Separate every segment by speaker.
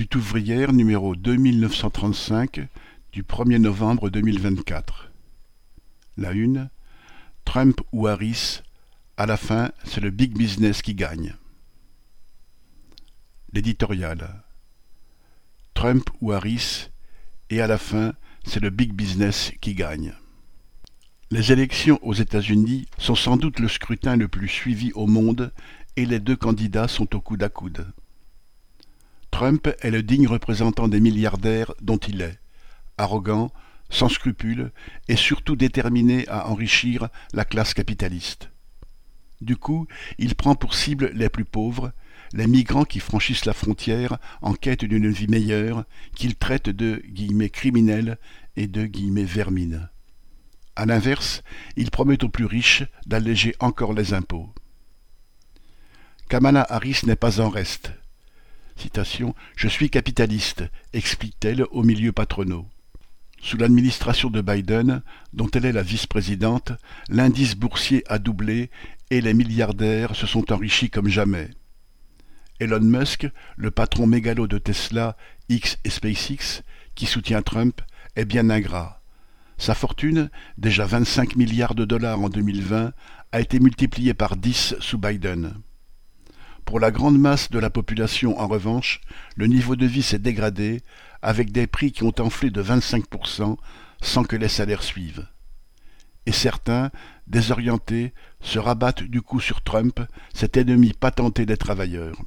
Speaker 1: Lutte ouvrière numéro 2935 du 1er novembre 2024. La une, Trump ou Harris, à la fin, c'est le big business qui gagne. L'éditorial. Trump ou Harris, et à la fin, c'est le big business qui gagne. Les élections aux États-Unis sont sans doute le scrutin le plus suivi au monde et les deux candidats sont au coude à coude. Trump est le digne représentant des milliardaires dont il est, arrogant, sans scrupules et surtout déterminé à enrichir la classe capitaliste. Du coup, il prend pour cible les plus pauvres, les migrants qui franchissent la frontière en quête d'une vie meilleure, qu'il traite de « criminels » et de « vermines ». À l'inverse, il promet aux plus riches d'alléger encore les impôts. Kamala Harris n'est pas en reste. Citation, « Je suis capitaliste », explique-t-elle aux milieux patronaux. Sous l'administration de Biden, dont elle est la vice-présidente, l'indice boursier a doublé et les milliardaires se sont enrichis comme jamais. Elon Musk, le patron mégalo de Tesla, X et SpaceX, qui soutient Trump, est bien ingrat. Sa fortune, déjà 25 milliards de dollars en 2020, a été multipliée par 10 sous Biden. Pour la grande masse de la population, en revanche, le niveau de vie s'est dégradé, avec des prix qui ont enflé de 25% sans que les salaires suivent. Et certains, désorientés, se rabattent du coup sur Trump, cet ennemi patenté des travailleurs.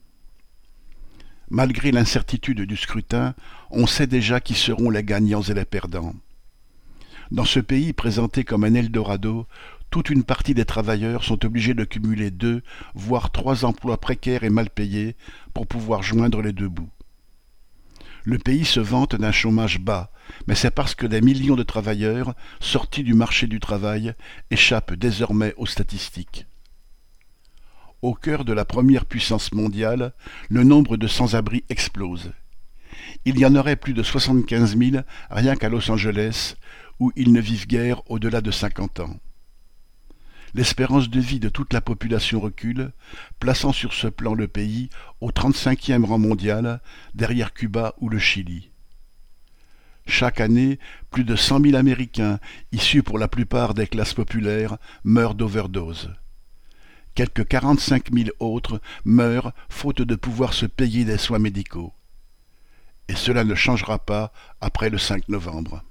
Speaker 1: Malgré l'incertitude du scrutin, on sait déjà qui seront les gagnants et les perdants. Dans ce pays présenté comme un Eldorado, toute une partie des travailleurs sont obligés de cumuler 2, voire 3 emplois précaires et mal payés pour pouvoir joindre les deux bouts. Le pays se vante d'un chômage bas, mais c'est parce que des millions de travailleurs, sortis du marché du travail, échappent désormais aux statistiques. Au cœur de la première puissance mondiale, le nombre de sans-abri explose. Il y en aurait plus de 75 000 rien qu'à Los Angeles, où ils ne vivent guère au-delà de 50 ans. L'espérance de vie de toute la population recule, plaçant sur ce plan le pays au 35e rang mondial, derrière Cuba ou le Chili. Chaque année, plus de 100 000 Américains, issus pour la plupart des classes populaires, meurent d'overdose. Quelques 45 000 autres meurent faute de pouvoir se payer des soins médicaux. Et cela ne changera pas après le 5 novembre.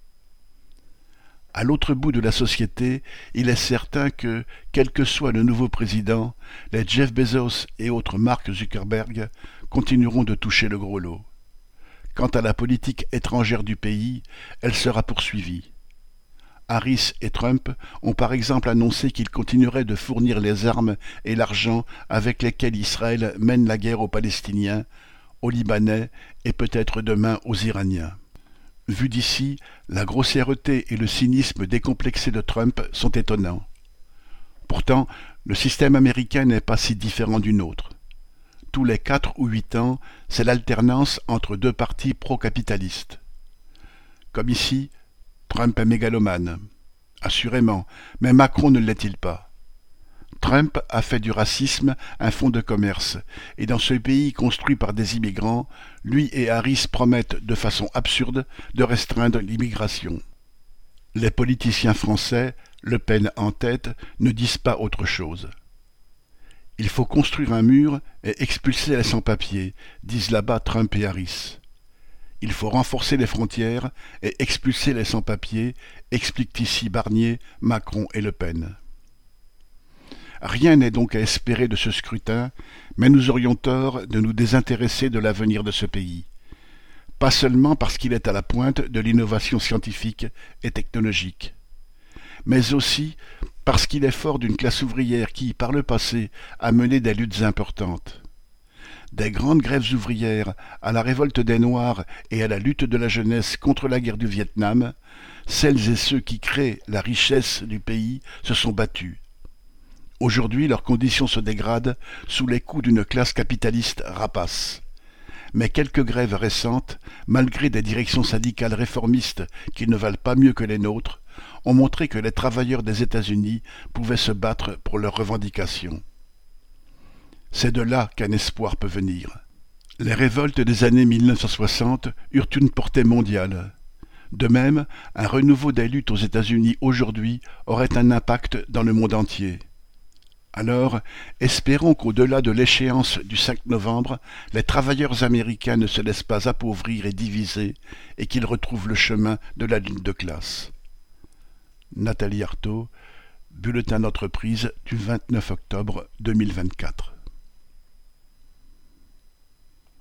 Speaker 1: À l'autre bout de la société, il est certain que, quel que soit le nouveau président, les Jeff Bezos et autres Mark Zuckerberg continueront de toucher le gros lot. Quant à la politique étrangère du pays, elle sera poursuivie. Harris et Trump ont par exemple annoncé qu'ils continueraient de fournir les armes et l'argent avec lesquels Israël mène la guerre aux Palestiniens, aux Libanais et peut-être demain aux Iraniens. Vu d'ici, la grossièreté et le cynisme décomplexé de Trump sont étonnants. Pourtant, le système américain n'est pas si différent du nôtre. Tous les 4 ou 8 ans, c'est l'alternance entre deux partis pro-capitalistes. Comme ici, Trump est mégalomane. Assurément, mais Macron ne l'est-il pas. Trump a fait du racisme un fonds de commerce, et dans ce pays construit par des immigrants, lui et Harris promettent de façon absurde de restreindre l'immigration. Les politiciens français, Le Pen en tête, ne disent pas autre chose. Il faut construire un mur et expulser les sans-papiers, disent là-bas Trump et Harris. Il faut renforcer les frontières et expulser les sans-papiers, expliquent ici Barnier, Macron et Le Pen. Rien n'est donc à espérer de ce scrutin, mais nous aurions tort de nous désintéresser de l'avenir de ce pays. Pas seulement parce qu'il est à la pointe de l'innovation scientifique et technologique, mais aussi parce qu'il est fort d'une classe ouvrière qui, par le passé, a mené des luttes importantes. Des grandes grèves ouvrières, à la révolte des Noirs et à la lutte de la jeunesse contre la guerre du Vietnam, celles et ceux qui créent la richesse du pays se sont battus. Aujourd'hui, leurs conditions se dégradent sous les coups d'une classe capitaliste rapace. Mais quelques grèves récentes, malgré des directions syndicales réformistes qui ne valent pas mieux que les nôtres, ont montré que les travailleurs des États-Unis pouvaient se battre pour leurs revendications. C'est de là qu'un espoir peut venir. Les révoltes des années 1960 eurent une portée mondiale. De même, un renouveau des luttes aux États-Unis aujourd'hui aurait un impact dans le monde entier. Alors, espérons qu'au-delà de l'échéance du 5 novembre, les travailleurs américains ne se laissent pas appauvrir et diviser et qu'ils retrouvent le chemin de la lutte de classe. Nathalie Arthaud, Bulletin d'entreprise du 29 octobre 2024.